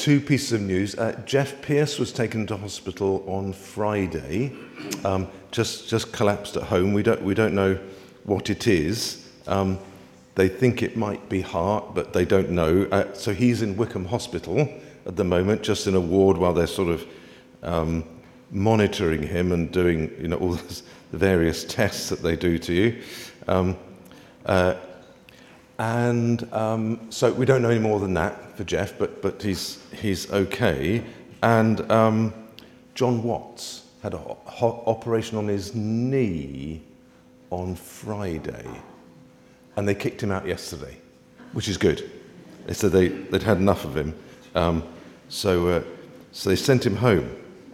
two pieces of news. Jeff Pierce was taken to hospital on Friday. Just collapsed at home. We don't know what it is. They think it might be heart, but they don't know. So he's in Wickham Hospital at the moment, just in a ward while they're sort of monitoring him and doing, all the various tests that they do to you. So we don't know any more than that for Jeff, but he's okay. And John Watts had an operation on his knee on Friday, and they kicked him out yesterday, which is good. They said they'd had enough of him, so they sent him home.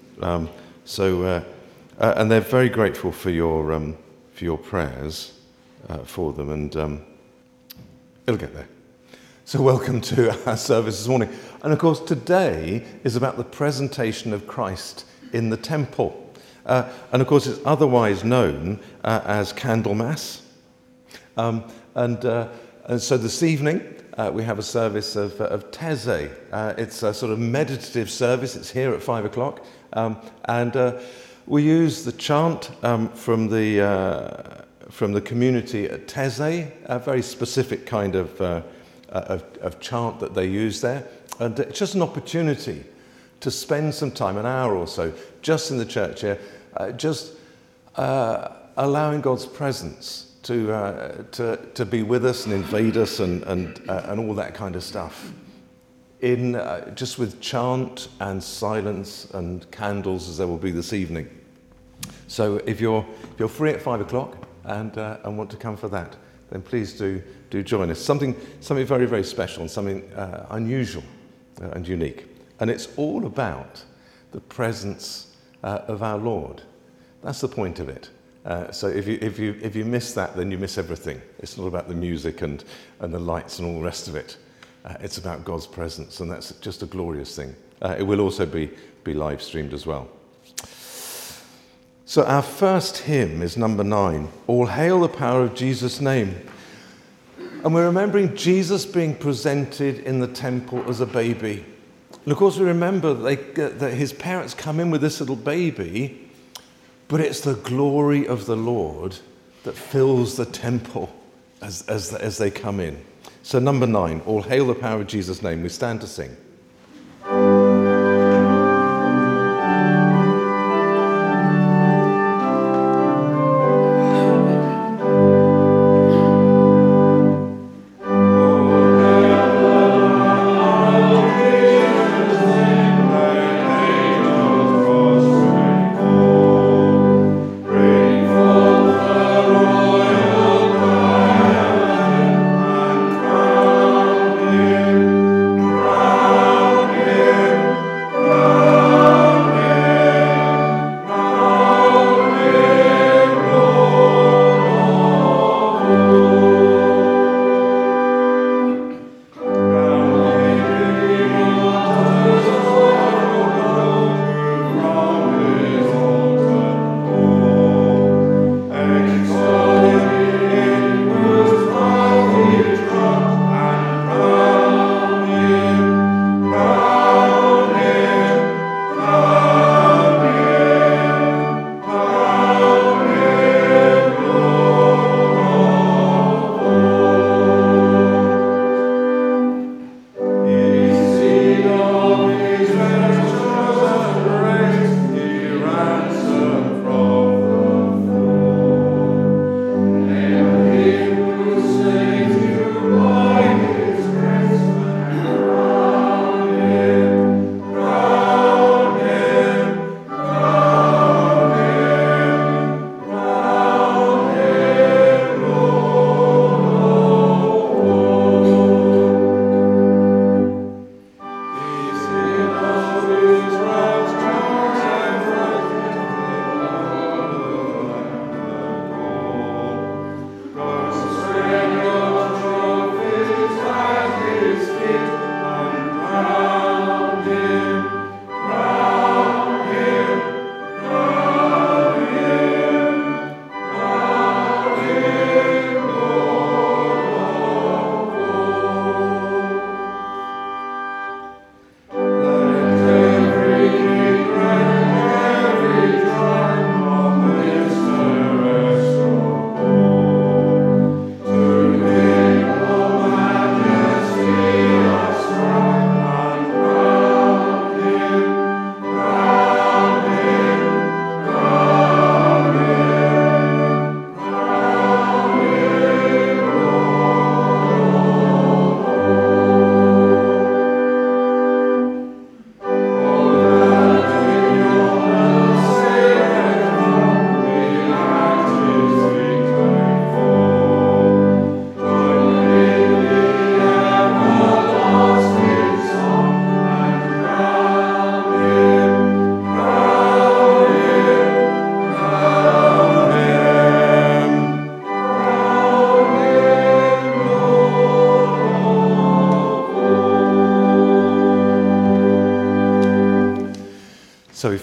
And they're very grateful for your prayers for them, and it'll get there. So welcome to our service this morning. And of course, today is about the presentation of Christ in the temple. And of course, it's otherwise known as Candlemas. And so this evening, we have a service of Taizé. It's a sort of meditative service. It's here at 5 o'clock. And we use the chant from the community at Taizé, a very specific kind of chant that they use there. And it's just an opportunity to spend some time, an hour or so, just in the church here, allowing God's presence to be with us and invade us and all that kind of stuff. Just with chant and silence and candles, as there will be this evening. So if you're free at 5 o'clock and want to come for that, then please do join us. Something very, very special and something unusual and unique. And it's all about the presence of our Lord. That's the point of it. So if you miss that, then you miss everything. It's not about the music and the lights and all the rest of it. It's about God's presence, and that's just a glorious thing. It will also be live streamed as well. So our first hymn is number 9, All Hail the Power of Jesus' Name. And we're remembering Jesus being presented in the temple as a baby. And of course we remember that his parents come in with this little baby, but it's the glory of the Lord that fills the temple as they come in. So number 9, All Hail the Power of Jesus' Name. We stand to sing. Amen.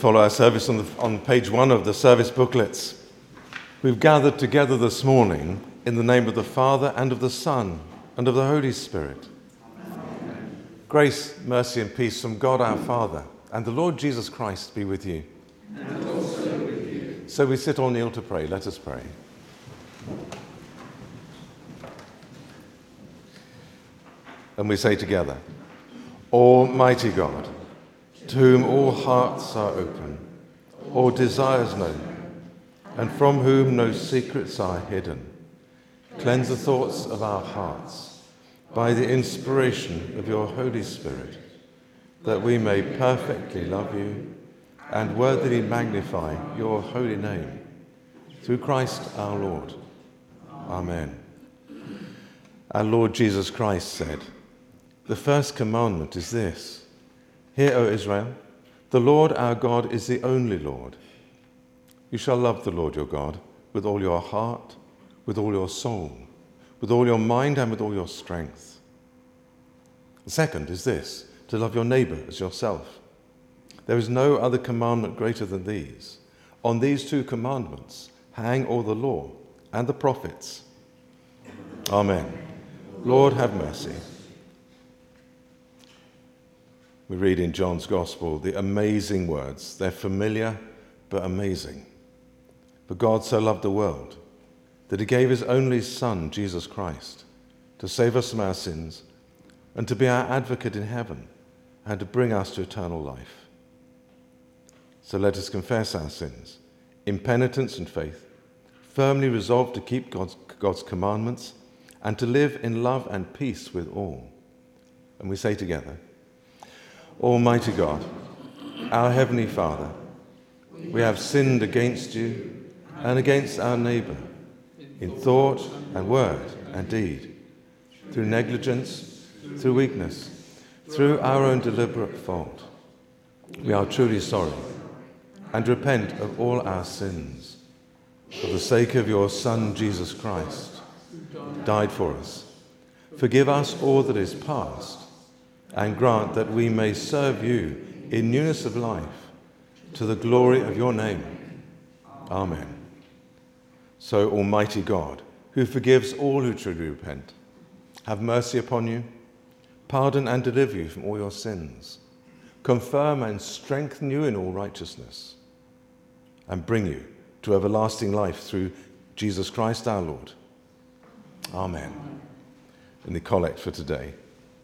follow our service on page 1 of the service booklets. We've gathered together this morning in the name of the Father and of the Son and of the Holy Spirit. Amen. Grace, mercy and peace from God our Father and the Lord Jesus Christ be with you. And also with you. So we sit or kneel to pray. Let us pray. And we say together, Almighty God, to whom all hearts are open, all desires known, and from whom no secrets are hidden, cleanse the thoughts of our hearts by the inspiration of your Holy Spirit, that we may perfectly love you and worthily magnify your holy name, through Christ our Lord. Amen. Our Lord Jesus Christ said, "The first commandment is this: Hear, O Israel, the Lord our God is the only Lord. You shall love the Lord your God with all your heart, with all your soul, with all your mind, and with all your strength. The second is this: to love your neighbor as yourself. There is no other commandment greater than these. On these 2 commandments hang all the law and the prophets." Amen. Lord, have mercy. We read in John's Gospel the amazing words. They're familiar but amazing. For God so loved the world that he gave his only Son, Jesus Christ, to save us from our sins and to be our advocate in heaven and to bring us to eternal life. So let us confess our sins in penitence and faith, firmly resolved to keep God's commandments and to live in love and peace with all. And we say together, Almighty God, our Heavenly Father, we have sinned against you and against our neighbor in thought and word and deed, through negligence, through weakness, through our own deliberate fault. We are truly sorry and repent of all our sins. For the sake of your Son, Jesus Christ, who died for us, forgive us all that is past, and grant that we may serve you in newness of life, to the glory of your name. Amen. So, Almighty God, who forgives all who truly repent, have mercy upon you, pardon and deliver you from all your sins, confirm and strengthen you in all righteousness, and bring you to everlasting life through Jesus Christ our Lord. Amen. And the collect for today.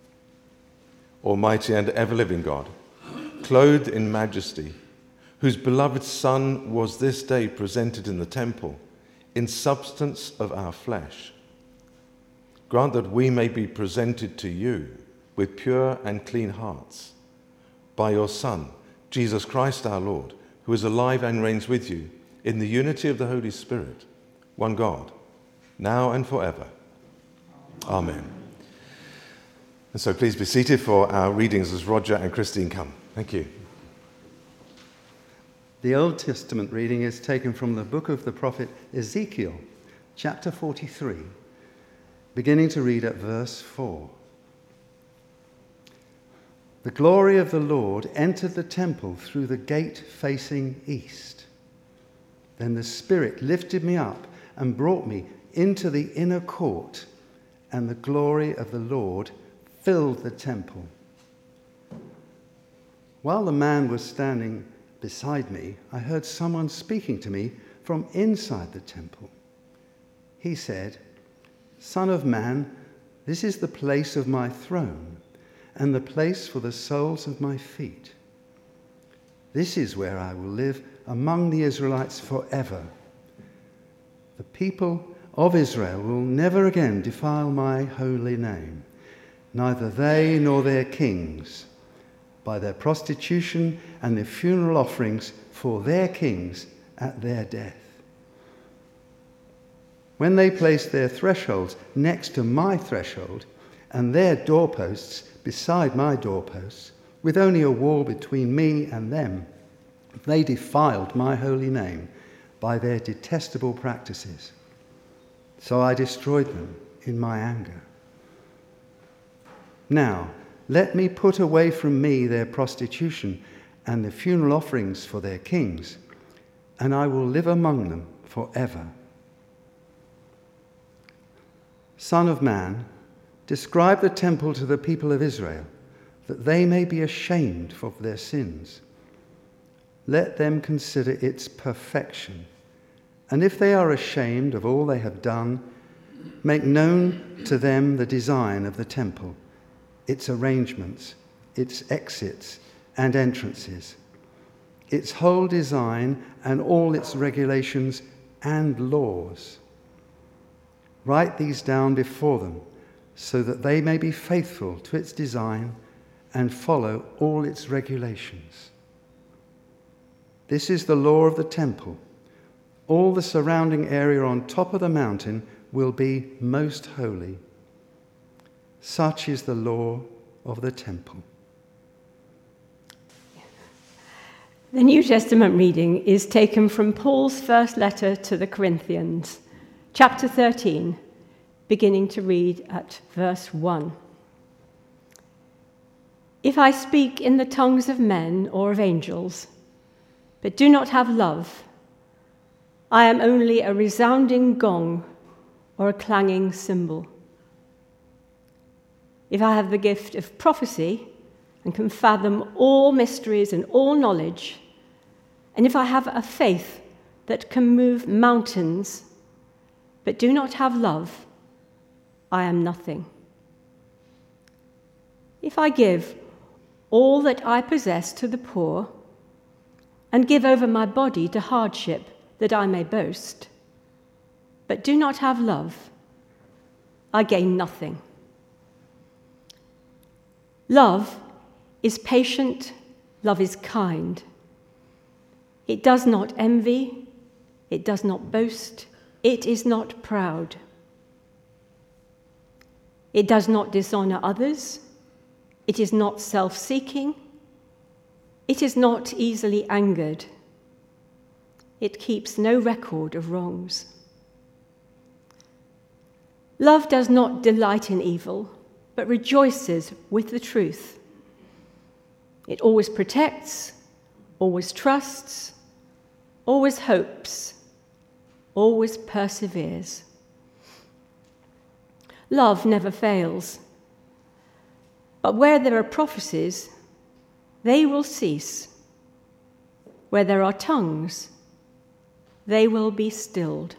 Almighty and ever-living God, clothed in majesty, whose beloved Son was this day presented in the temple in substance of our flesh, grant that we may be presented to you with pure and clean hearts by your Son, Jesus Christ our Lord, who is alive and reigns with you in the unity of the Holy Spirit, one God, now and forever. Amen. And so please be seated for our readings as Roger and Christine come. Thank you. The Old Testament reading is taken from the book of the prophet Ezekiel, chapter 43, beginning to read at verse 4. The glory of the Lord entered the temple through the gate facing east. Then the Spirit lifted me up and brought me into the inner court, and the glory of the Lord filled the temple. While the man was standing beside me, I heard someone speaking to me from inside the temple. He said, "Son of man, this is the place of my throne and the place for the soles of my feet. This is where I will live among the Israelites forever. The people of Israel will never again defile my holy name, neither they nor their kings, by their prostitution and their funeral offerings for their kings at their death. When they place their thresholds next to my threshold and their doorposts beside my doorposts, with only a wall between me and them, they defiled my holy name by their detestable practices. So I destroyed them in my anger. Now, let me put away from me their prostitution and the funeral offerings for their kings, and I will live among them forever. Son of man, describe the temple to the people of Israel, that they may be ashamed of their sins. Let them consider its perfection, and if they are ashamed of all they have done, make known to them the design of the temple, its arrangements, its exits and entrances, its whole design and all its regulations and laws. Write these down before them, so that they may be faithful to its design and follow all its regulations. This is the law of the temple. All the surrounding area on top of the mountain will be most holy. Such is the law of the temple. The New Testament reading is taken from Paul's first letter to the Corinthians, chapter 13, beginning to read at verse 1. If I speak in the tongues of men or of angels, but do not have love, I am only a resounding gong or a clanging cymbal. If I have the gift of prophecy and can fathom all mysteries and all knowledge, and if I have a faith that can move mountains, but do not have love, I am nothing. If I give all that I possess to the poor and give over my body to hardship that I may boast, but do not have love, I gain nothing. Love is patient, love is kind. It does not envy, it does not boast, it is not proud. It does not dishonor others, it is not self-seeking, it is not easily angered. It keeps no record of wrongs. Love does not delight in evil, but rejoices with the truth. It always protects, always trusts, always hopes, always perseveres. Love never fails. But where there are prophecies, they will cease. Where there are tongues, they will be stilled.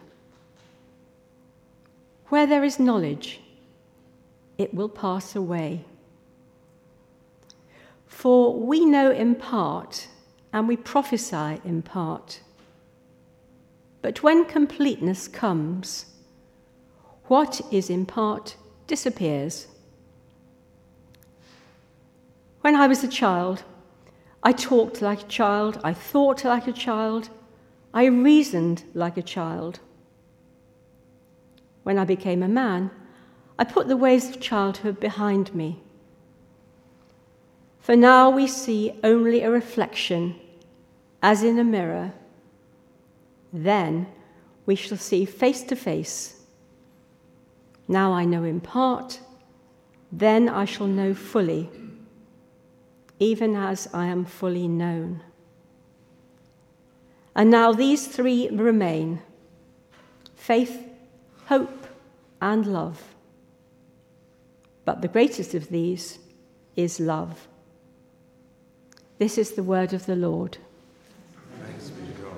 Where there is knowledge, it will pass away. For we know in part, and we prophesy in part. But when completeness comes, what is in part disappears. When I was a child, I talked like a child, I thought like a child, I reasoned like a child. When I became a man, I put the ways of childhood behind me. For now we see only a reflection, as in a mirror. Then we shall see face to face. Now I know in part, then I shall know fully, even as I am fully known. And now these three remain: faith, hope, and love. But the greatest of these is love. This is the word of the Lord. Thanks be to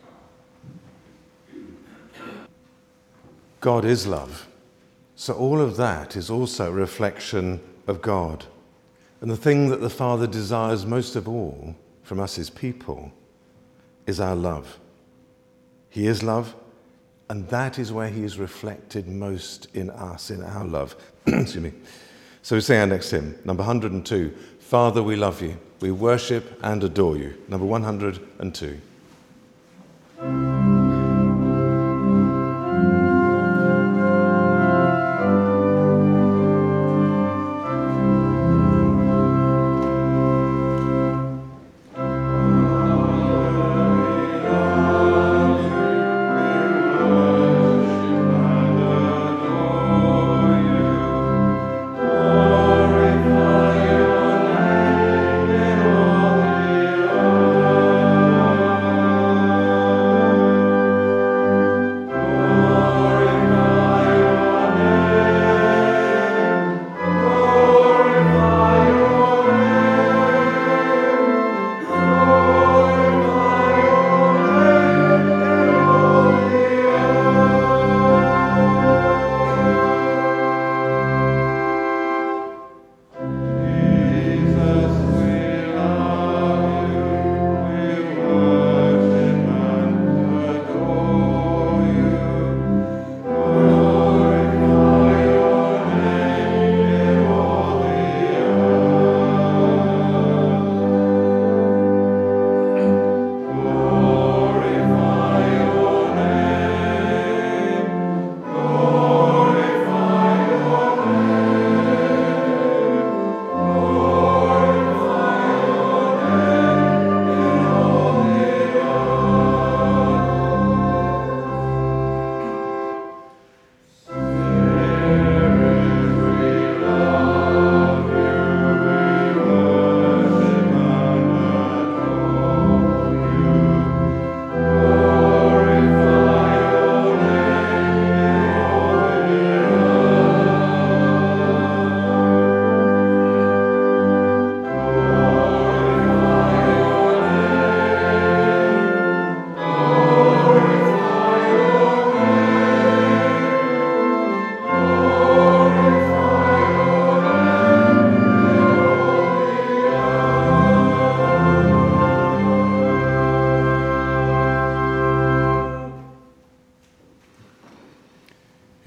God. God is love. So all of that is also a reflection of God. And the thing that the Father desires most of all from us, his people, is our love. He is love, and that is where he is reflected most in us, in our love. Excuse me. So we sing our next hymn, number 102, Father, we love you. We worship and adore you. Number 102. Glorify your name in all the earth.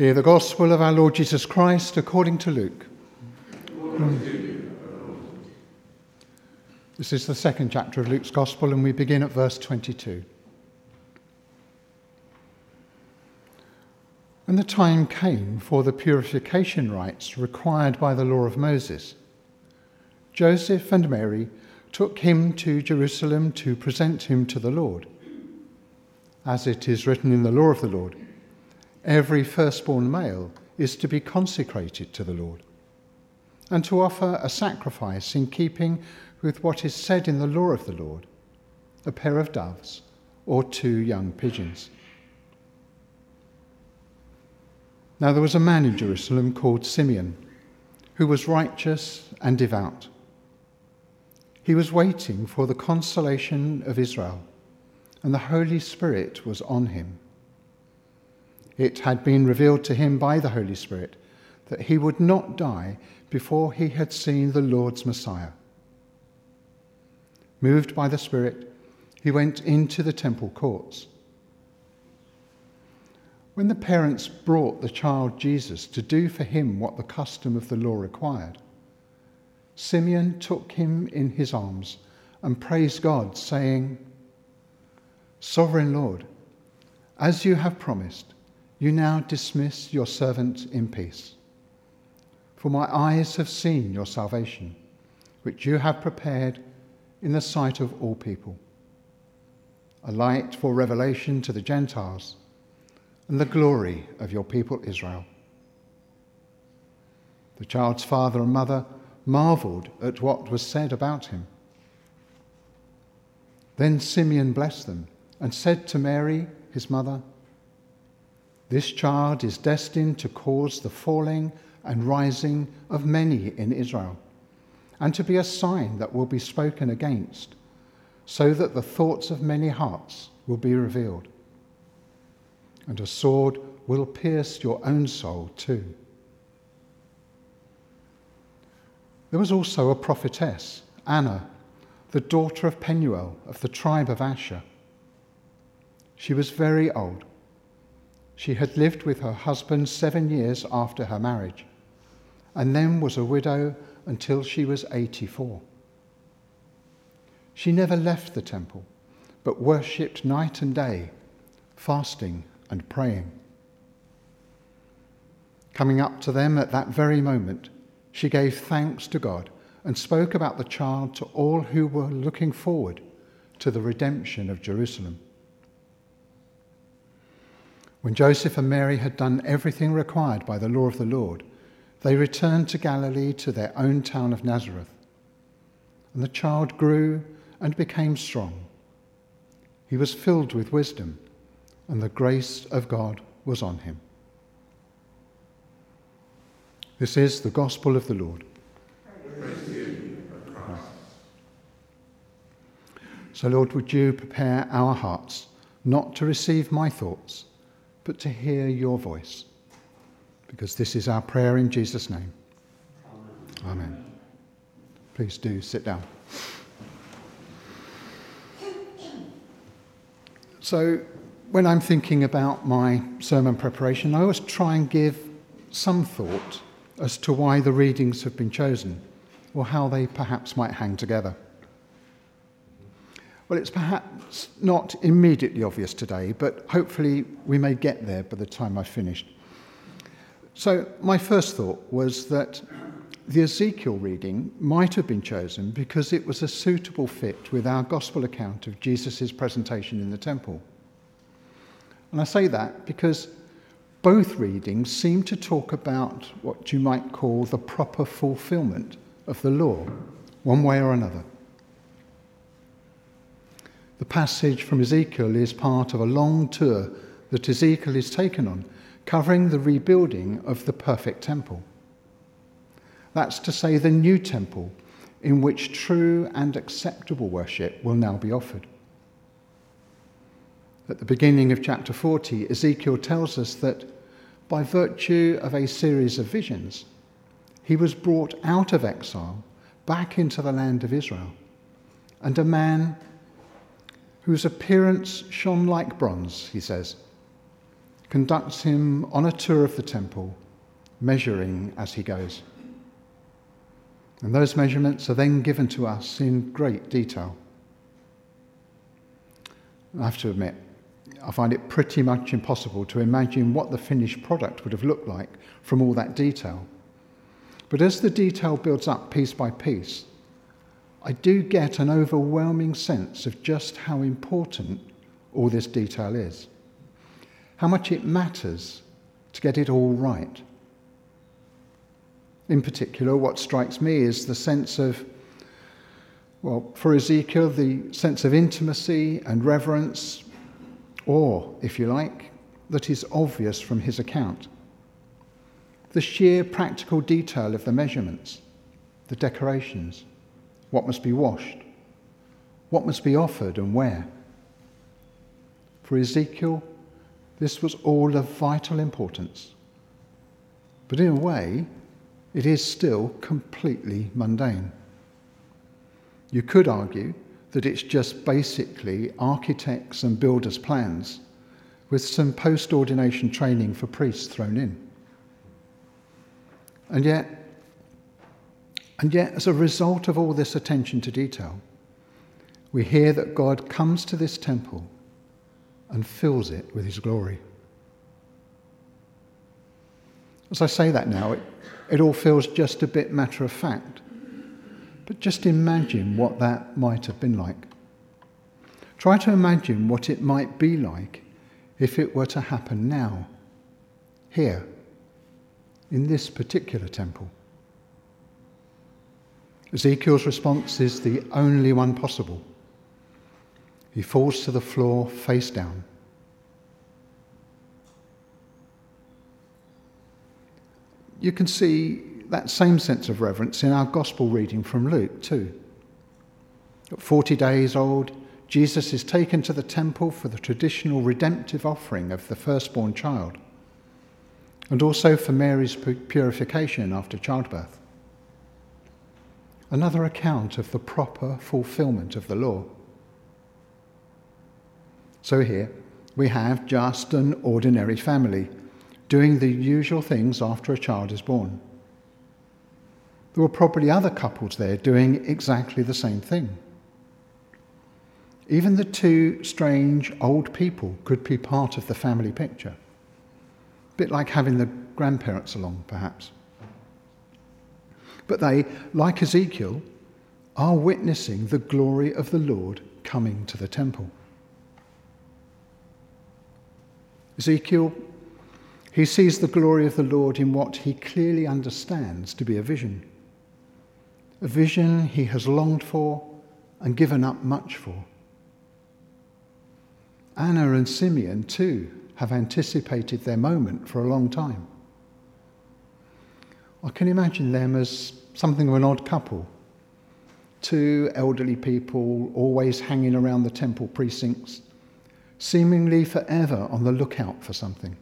Hear the gospel of our Lord Jesus Christ according to Luke. This is the second chapter of Luke's gospel, and we begin at verse 22. When the time came for the purification rites required by the law of Moses, Joseph and Mary took him to Jerusalem to present him to the Lord. As it is written in the law of the Lord, every firstborn male is to be consecrated to the Lord, and to offer a sacrifice in keeping with what is said in the law of the Lord, a pair of doves or 2 young pigeons. Now there was a man in Jerusalem called Simeon, who was righteous and devout. He was waiting for the consolation of Israel, and the Holy Spirit was on him. It had been revealed to him by the Holy Spirit that he would not die before he had seen the Lord's Messiah. Moved by the Spirit, he went into the temple courts. When the parents brought the child Jesus to do for him what the custom of the law required, Simeon took him in his arms and praised God, saying, "Sovereign Lord, as you have promised, you now dismiss your servant in peace. For my eyes have seen your salvation, which you have prepared in the sight of all people, a light for revelation to the Gentiles and the glory of your people Israel." The child's father and mother marveled at what was said about him. Then Simeon blessed them and said to Mary, his mother, "This child is destined to cause the falling and rising of many in Israel, and to be a sign that will be spoken against, so that the thoughts of many hearts will be revealed. And a sword will pierce your own soul too." There was also a prophetess, Anna, the daughter of Penuel of the tribe of Asher. She was very old. She had lived with her husband 7 years after her marriage, and then was a widow until she was 84. She never left the temple, but worshipped night and day, fasting and praying. Coming up to them at that very moment, she gave thanks to God and spoke about the child to all who were looking forward to the redemption of Jerusalem. When Joseph and Mary had done everything required by the law of the Lord, they returned to Galilee to their own town of Nazareth. And the child grew and became strong. He was filled with wisdom, and the grace of God was on him. This is the gospel of the Lord. Praise to you, Christ. So, Lord, would you prepare our hearts not to receive my thoughts, but to hear your voice, because this is our prayer in Jesus' name. Amen. Amen. Please do sit down. So, when I'm thinking about my sermon preparation, I always try and give some thought as to why the readings have been chosen, or how they perhaps might hang together. Well, it's perhaps not immediately obvious today, but hopefully we may get there by the time I've finished. So my first thought was that the Ezekiel reading might have been chosen because it was a suitable fit with our gospel account of Jesus' presentation in the temple. And I say that because both readings seem to talk about what you might call the proper fulfillment of the law, one way or another. The passage from Ezekiel is part of a long tour that Ezekiel is taken on, covering the rebuilding of the perfect temple. That's to say, the new temple in which true and acceptable worship will now be offered. At the beginning of chapter 40, Ezekiel tells us that by virtue of a series of visions, he was brought out of exile back into the land of Israel, and a man whose appearance shone like bronze, he says, conducts him on a tour of the temple, measuring as he goes. And those measurements are then given to us in great detail. I have to admit, I find it pretty much impossible to imagine what the finished product would have looked like from all that detail. But as the detail builds up piece by piece, I do get an overwhelming sense of just how important all this detail is, how much it matters to get it all right. In particular, what strikes me is the sense of, well, for Ezekiel, the sense of intimacy and reverence, or, if you like, that is obvious from his account. The sheer practical detail of the measurements, the decorations, what must be washed, what must be offered and where. For Ezekiel, this was all of vital importance. But in a way, it is still completely mundane. You could argue that it's just basically architects and builders' plans with some post-ordination training for priests thrown in. And yet, as a result of all this attention to detail, we hear that God comes to this temple and fills it with his glory. As I say that now, it all feels just a bit matter of fact. But just imagine what that might have been like. Try to imagine what it might be like if it were to happen now, here, in this particular temple. Ezekiel's response is the only one possible. He falls to the floor face down. You can see that same sense of reverence in our gospel reading from Luke too. At 40 days old, Jesus is taken to the temple for the traditional redemptive offering of the firstborn child, and also for Mary's purification after childbirth. Another account of the proper fulfillment of the law. So here we have just an ordinary family doing the usual things after a child is born. There were probably other couples there doing exactly the same thing. Even the two strange old people could be part of the family picture. A bit like having the grandparents along, perhaps. But they, like Ezekiel, are witnessing the glory of the Lord coming to the temple. Ezekiel, he sees the glory of the Lord in what he clearly understands to be a vision he has longed for and given up much for. Anna and Simeon, too, have anticipated their moment for a long time. I can imagine them as something of an odd couple. Two elderly people always hanging around the temple precincts, seemingly forever on the lookout for something.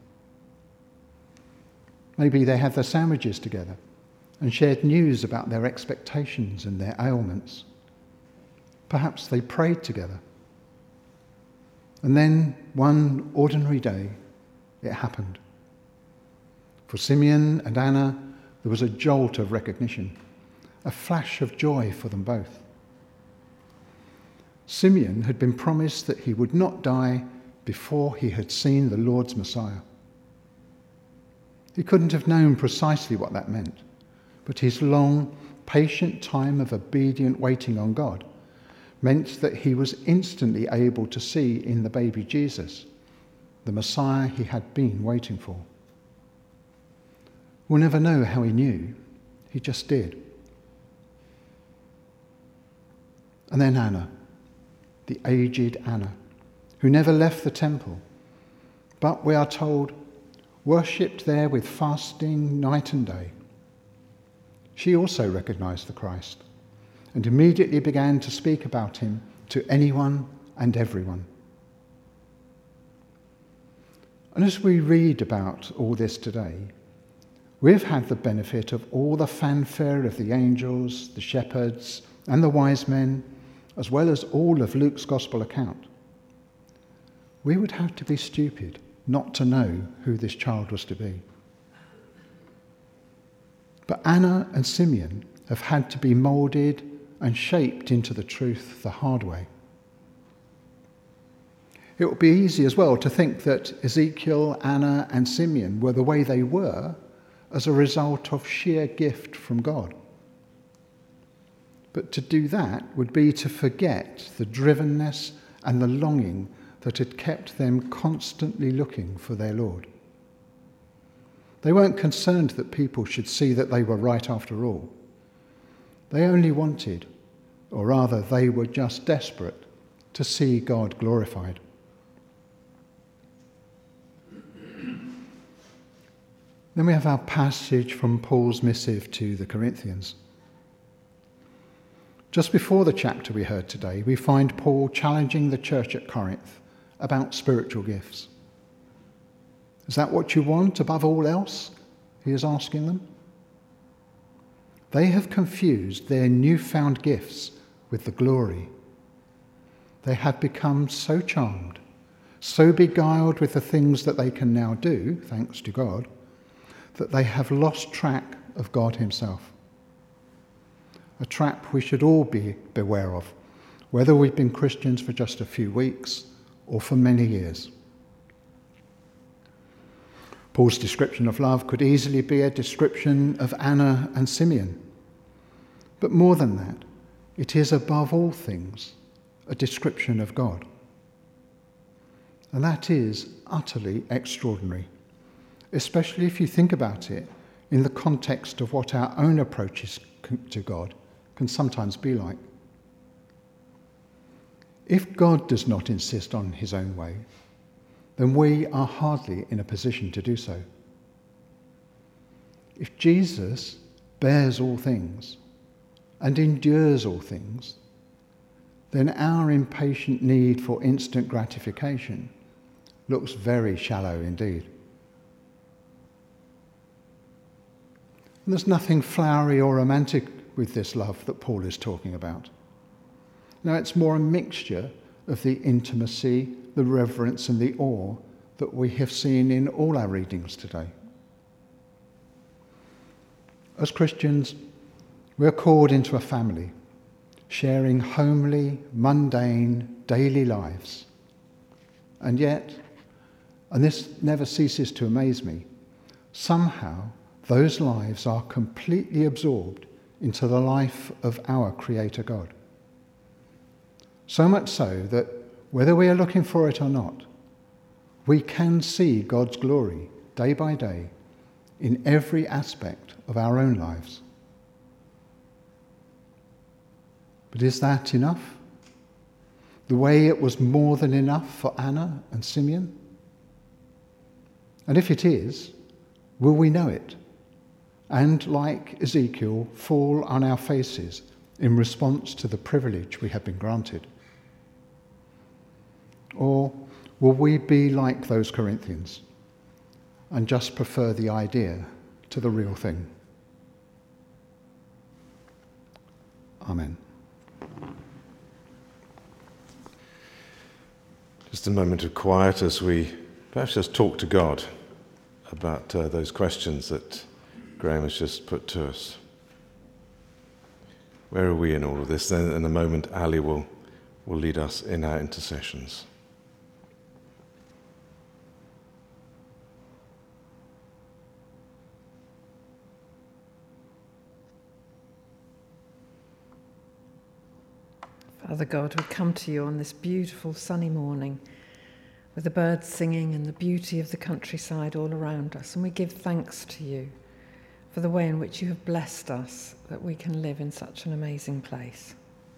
Maybe they had their sandwiches together and shared news about their expectations and their ailments. Perhaps they prayed together. And then, one ordinary day, it happened. For Simeon and Anna, there was a jolt of recognition, a flash of joy for them both. Simeon had been promised that he would not die before he had seen the Lord's Messiah. He couldn't have known precisely what that meant, but his long, patient time of obedient waiting on God meant that he was instantly able to see in the baby Jesus the Messiah he had been waiting for. We'll never know how he knew, he just did. And then Anna, the aged Anna, who never left the temple, but we are told, worshipped there with fasting night and day. She also recognized the Christ and immediately began to speak about him to anyone and everyone. And as we read about all this today, we've had the benefit of all the fanfare of the angels, the shepherds, and the wise men, as well as all of Luke's gospel account. We would have to be stupid not to know who this child was to be. But Anna and Simeon have had to be moulded and shaped into the truth the hard way. It would be easy as well to think that Ezekiel, Anna and Simeon were the way they were as a result of sheer gift from God. But to do that would be to forget the drivenness and the longing that had kept them constantly looking for their Lord. They weren't concerned that people should see that they were right after all. They only wanted, or rather they were just desperate, to see God glorified. Then we have our passage from Paul's missive to the Corinthians. Just before the chapter we heard today, we find Paul challenging the church at Corinth about spiritual gifts. Is that what you want above all else? He is asking them. They have confused their newfound gifts with the glory. They have become so charmed, so beguiled with the things that they can now do, thanks to God, that they have lost track of God himself. A trap we should all be beware of, whether we've been Christians for just a few weeks or for many years. Paul's description of love could easily be a description of Anna and Simeon. But more than that, it is above all things a description of God. And that is utterly extraordinary, especially if you think about it in the context of what our own approaches to God can sometimes be like. If God does not insist on his own way, then we are hardly in a position to do so. If Jesus bears all things and endures all things, then our impatient need for instant gratification looks very shallow indeed. And there's nothing flowery or romantic with this love that Paul is talking about. Now, it's more a mixture of the intimacy, the reverence and the awe that we have seen in all our readings today. As Christians, we're called into a family, sharing homely, mundane, daily lives. And yet, and this never ceases to amaze me, somehow those lives are completely absorbed into the life of our Creator God. So much so that whether we are looking for it or not, we can see God's glory day by day in every aspect of our own lives. But is that enough? The way it was more than enough for Anna and Simeon? And if it is, will we know it? And, like Ezekiel, fall on our faces in response to the privilege we have been granted? Or will we be like those Corinthians and just prefer the idea to the real thing? Amen. Just a moment of quiet as we perhaps just talk to God about those questions that Graham has just put to us. Where are we in all of this? Then in a moment, Ali will lead us in our intercessions. Father God, we come to you on this beautiful sunny morning with the birds singing and the beauty of the countryside all around us, and we give thanks to you for the way in which you have blessed us that we can live in such an amazing place.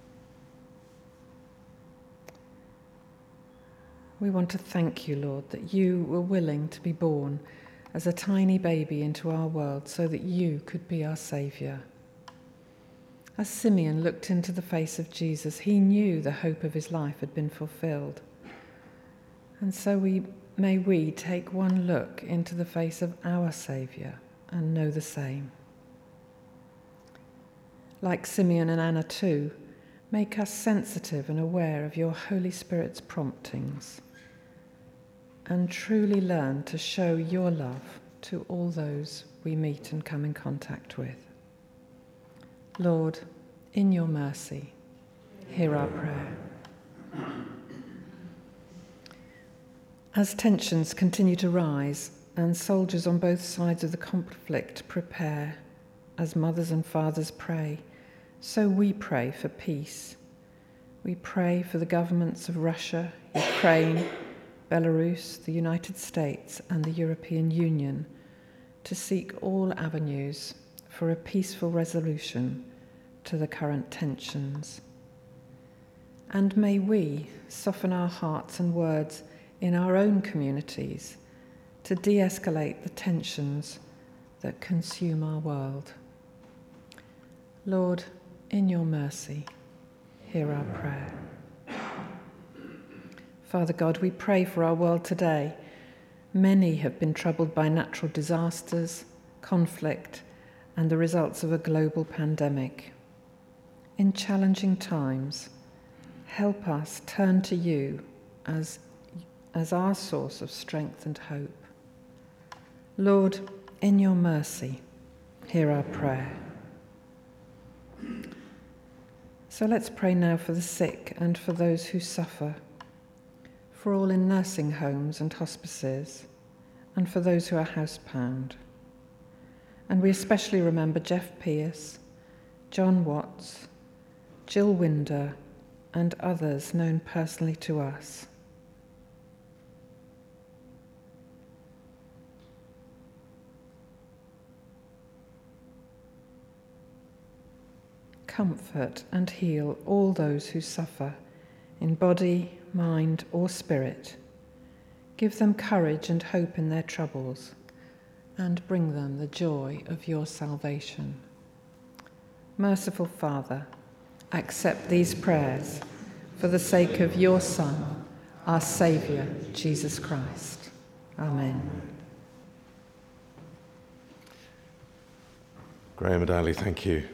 We want to thank you, Lord, that you were willing to be born as a tiny baby into our world so that you could be our Saviour. As Simeon looked into the face of Jesus, he knew the hope of his life had been fulfilled. And so may we take one look into the face of our Saviour and know the same. Like Simeon and Anna too, make us sensitive and aware of your Holy Spirit's promptings. and truly learn to show your love to all those we meet and come in contact with. Lord, in your mercy, hear our prayer. As tensions continue to rise and soldiers on both sides of the conflict prepare, as mothers and fathers pray, so we pray for peace. We pray for the governments of Russia, Ukraine, Belarus, the United States, and the European Union to seek all avenues for a peaceful resolution to the current tensions. And may we soften our hearts and words in our own communities to de-escalate the tensions that consume our world. Lord, in your mercy, hear our prayer. Father God, we pray for our world today. Many have been troubled by natural disasters, conflict, and the results of a global pandemic. In challenging times, help us turn to you as our source of strength and hope. Lord, in your mercy, hear our prayer. So let's pray now for the sick and for those who suffer, for all in nursing homes and hospices, and for those who are housebound. And we especially remember Jeff Pierce, John Watts, Jill Winder, and others known personally to us. Comfort and heal all those who suffer in body, mind, or spirit. Give them courage and hope in their troubles, and bring them the joy of your salvation. Merciful Father, accept these prayers for the sake of your Son, our Saviour, Jesus Christ. Amen. Graham and Ali, thank you.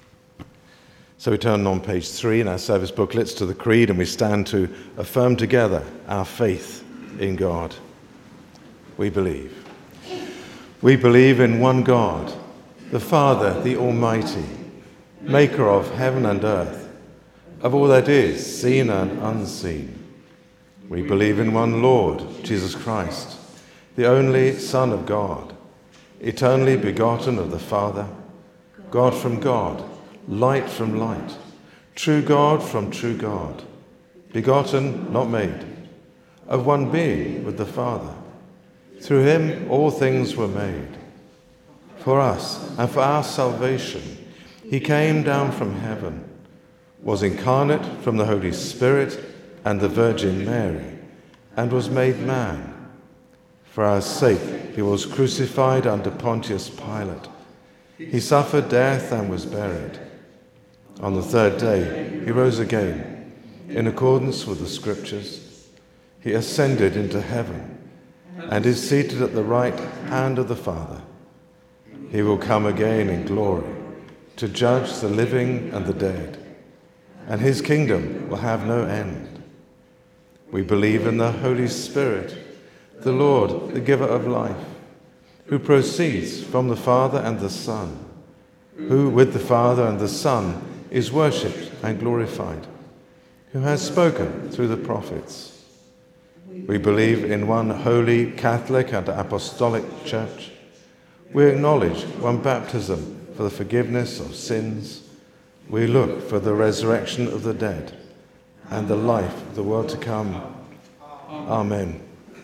So we turn on page 3 in our service booklets to the Creed, and we stand to affirm together our faith in God. We believe. We believe in one God, the Father, the Almighty, maker of heaven and earth, of all that is, seen and unseen. We believe in one Lord, Jesus Christ, the only Son of God, eternally begotten of the Father, God from God, light from light, true God from true God, begotten, not made, of one being with the Father. Through him all things were made. For us and for our salvation, he came down from heaven, was incarnate from the Holy Spirit and the Virgin Mary, and was made man. For our sake he was crucified under Pontius Pilate. He suffered death and was buried. On the third day he rose again, in accordance with the Scriptures. He ascended into heaven and is seated at the right hand of the Father. He will come again in glory to judge the living and the dead, and his kingdom will have no end. We believe in the Holy Spirit, the Lord, the giver of life, who proceeds from the Father and the Son, who with the Father and the Son is worshipped and glorified, who has spoken through the prophets. We believe in one holy, Catholic and Apostolic Church. We acknowledge one baptism for the forgiveness of sins. We look for the resurrection of the dead and the life of the world to come. Amen.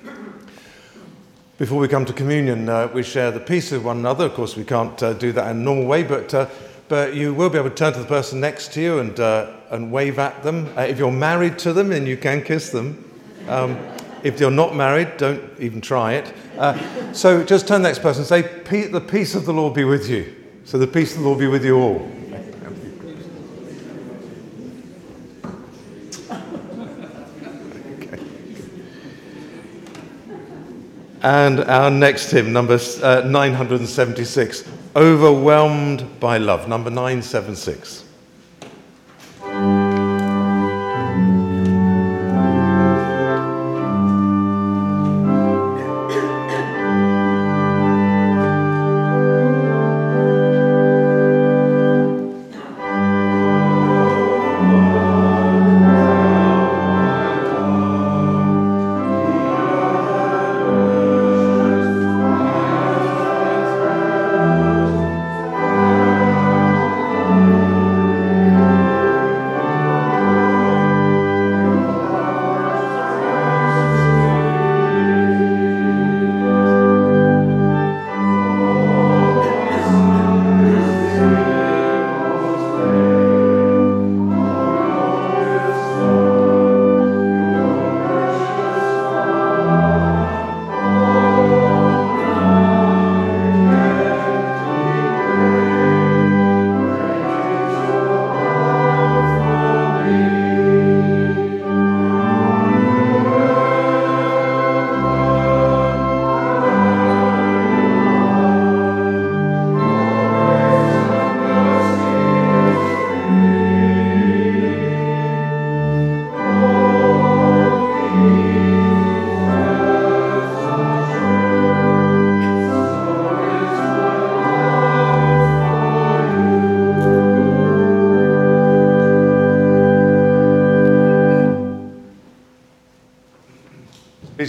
Before we come to communion, we share the peace with one another. Of course, we can't do that in a normal way, but you will be able to turn to the person next to you and wave at them. If you're married to them, then you can kiss them. If you're not married, don't even try it. So just turn to the next person and say, the peace of the Lord be with you. So the peace of the Lord be with you all. And our next hymn, number 976, Overwhelmed by Love, number 976.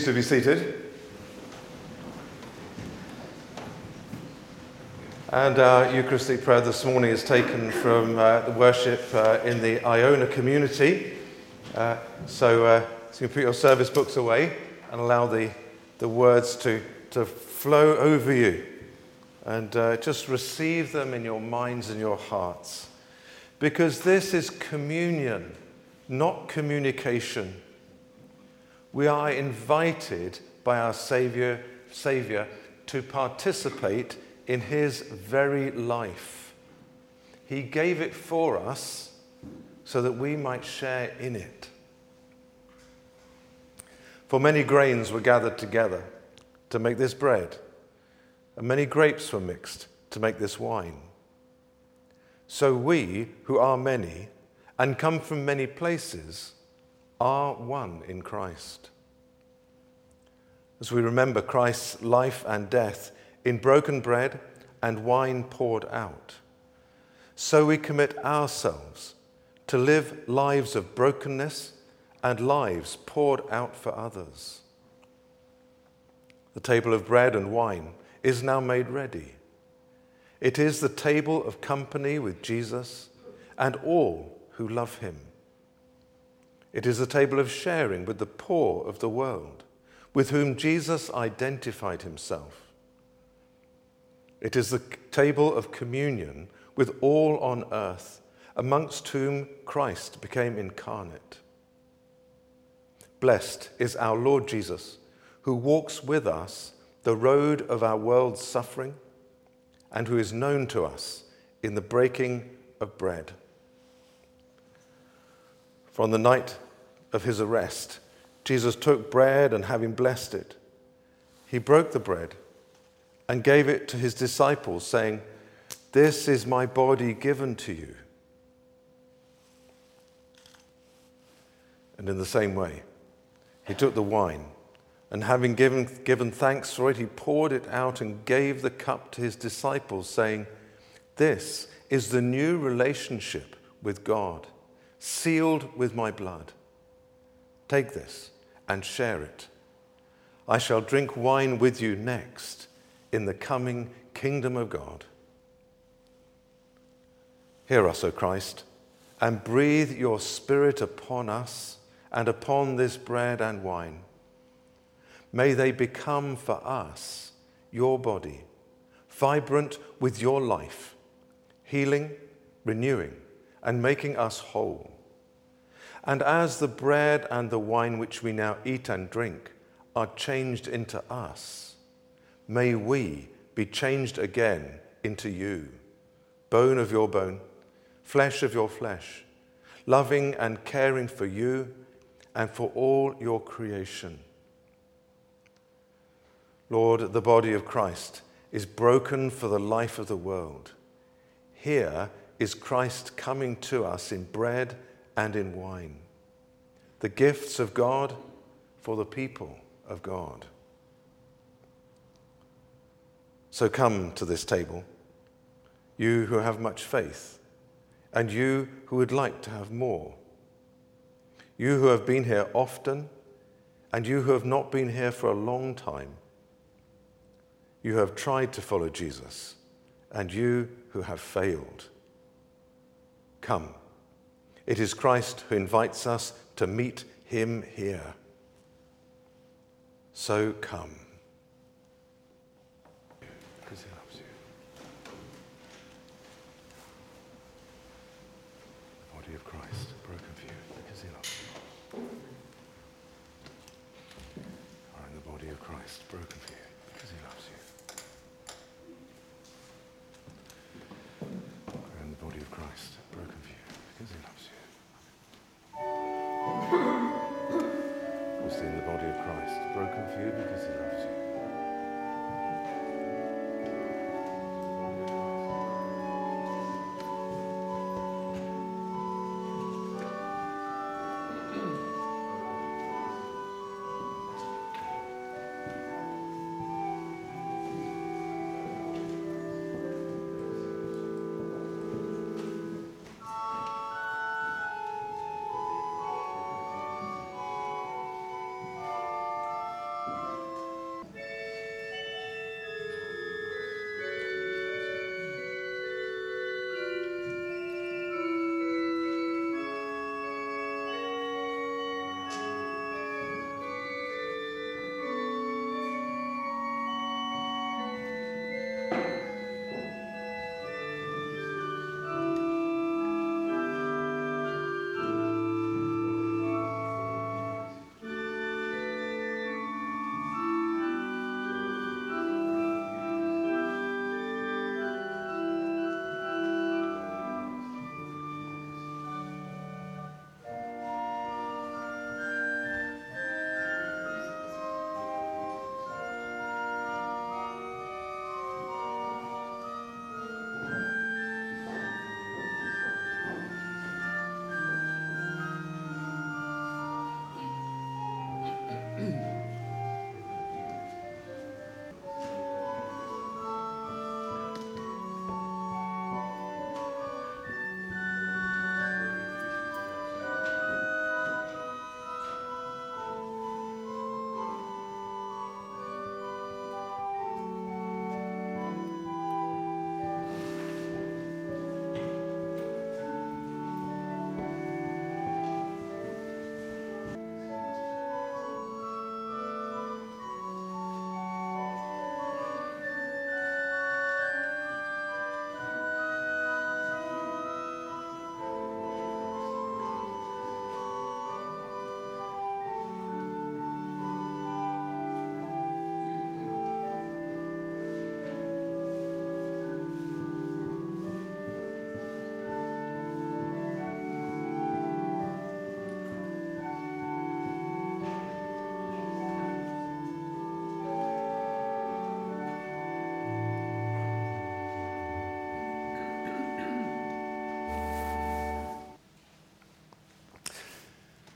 Pleased to be seated. And our Eucharistic prayer this morning is taken from the worship in the Iona community. So you can put your service books away and allow the words to flow over you. And just receive them in your minds and your hearts. Because this is communion, not communication. We are invited by our Saviour to participate in his very life. He gave it for us so that we might share in it. For many grains were gathered together to make this bread, and many grapes were mixed to make this wine. So we, who are many and come from many places, are one in Christ. As we remember Christ's life and death in broken bread and wine poured out, so we commit ourselves to live lives of brokenness and lives poured out for others. The table of bread and wine is now made ready. It is the table of company with Jesus and all who love him. It is a table of sharing with the poor of the world, with whom Jesus identified himself. It is the table of communion with all on earth, amongst whom Christ became incarnate. Blessed is our Lord Jesus, who walks with us the road of our world's suffering, and who is known to us in the breaking of bread. For on the night of his arrest, Jesus took bread, and having blessed it, he broke the bread and gave it to his disciples, saying, "This is my body given to you." And in the same way, he took the wine, and having given thanks for it, he poured it out and gave the cup to his disciples, saying, "This is the new relationship with God, sealed with my blood. Take this and share it. I shall drink wine with you next in the coming kingdom of God." Hear us, O Christ, and breathe your Spirit upon us and upon this bread and wine. May they become for us your body, vibrant with your life, healing, renewing, and making us whole. And as the bread and the wine which we now eat and drink are changed into us, may we be changed again into you, bone of your bone, flesh of your flesh, loving and caring for you and for all your creation. Lord, the body of Christ is broken for the life of the world. Here is Christ coming to us in bread and in wine, the gifts of God for the people of God. So come to this table, you who have much faith, and you who would like to have more. You who have been here often, and you who have not been here for a long time. You have tried to follow Jesus, and you who have failed. Come. It is Christ who invites us to meet him here. So come. Because he loves you. The body of Christ broken for you because he loves you. Are in the body of Christ broken for you because he loves you. Are in the body of Christ broken for you because he loves you. Was in the body of Christ, broken for you because he loves you.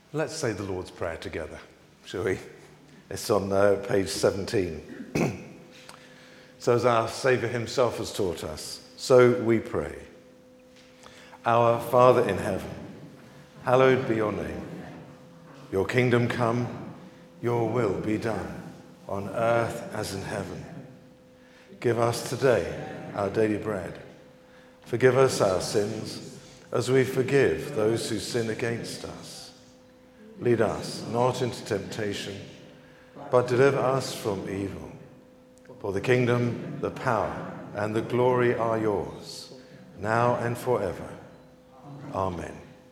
Let's say the Lord's Prayer together, shall we? It's on page 17. So as our Saviour himself has taught us, so we pray. Our Father in heaven, hallowed be your name. Your kingdom come, your will be done, on earth as in heaven. Give us today our daily bread. Forgive us our sins, as we forgive those who sin against us. Lead us not into temptation, but deliver us from evil. For the kingdom, the power, and the glory are yours, now and forever. Amen.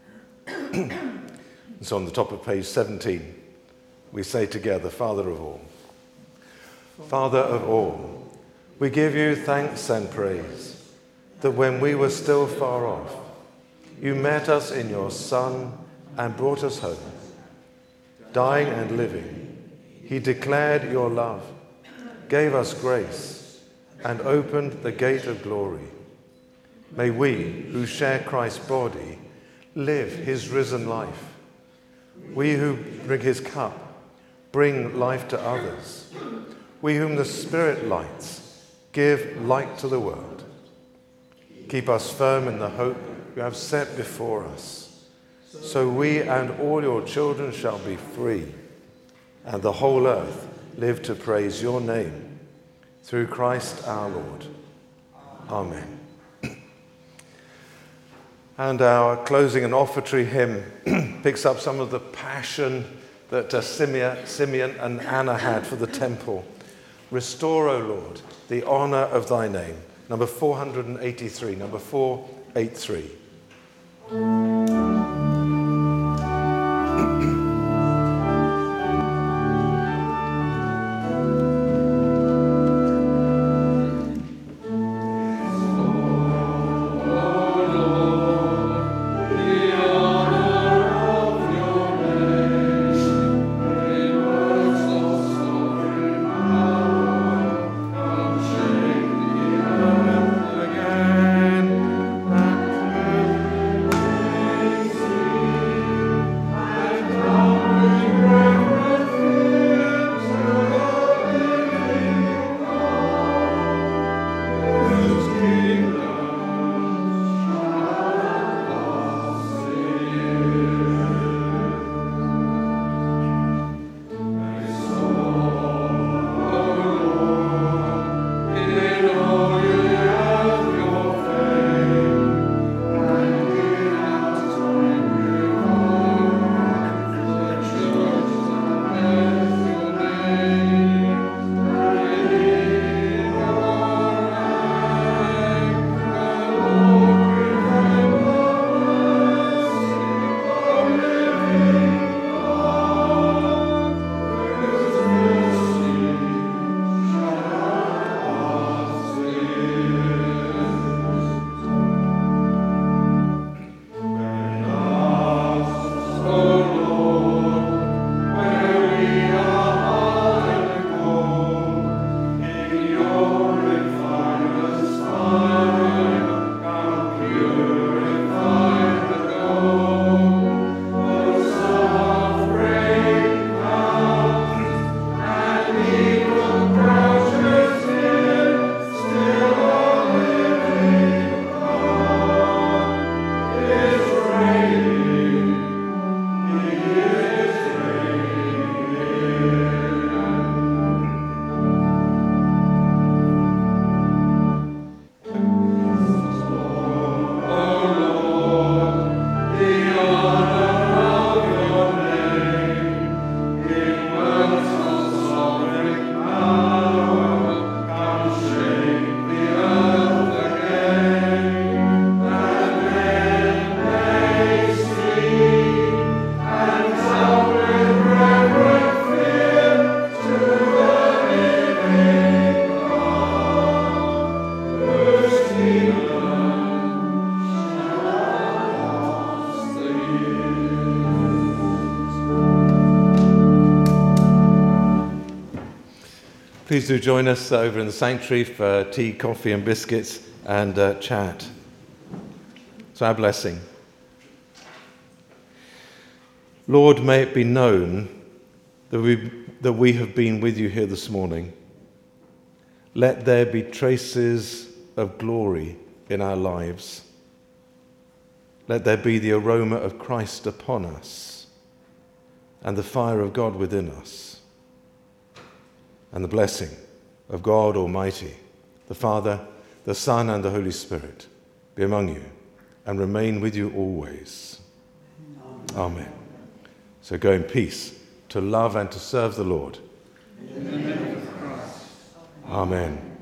So on the top of page 17, we say together, Father of all. Father of all, we give you thanks and praise that when we were still far off, you met us in your Son and brought us home. Dying and living, he declared your love, gave us grace, and opened the gate of glory. May we, who share Christ's body, live his risen life. We who drink his cup, bring life to others. We whom the Spirit lights, give light to the world. Keep us firm in the hope you have set before us, so we and all your children shall be free, and the whole earth live to praise your name, through Christ our Lord. Amen. And our closing and offertory hymn picks up some of the passion that Simeon and Anna had for the temple. Restore, O Lord, the honour of thy name. Number 483, number 483. Please do join us over in the sanctuary for tea, coffee and biscuits and chat. So our blessing. Lord, may it be known that we have been with you here this morning. Let there be traces of glory in our lives. Let there be the aroma of Christ upon us and the fire of God within us. And the blessing of God Almighty, the Father, the Son, and the Holy Spirit be among you and remain with you always. Amen. So go in peace to love and to serve the Lord. In the name of Christ. Amen.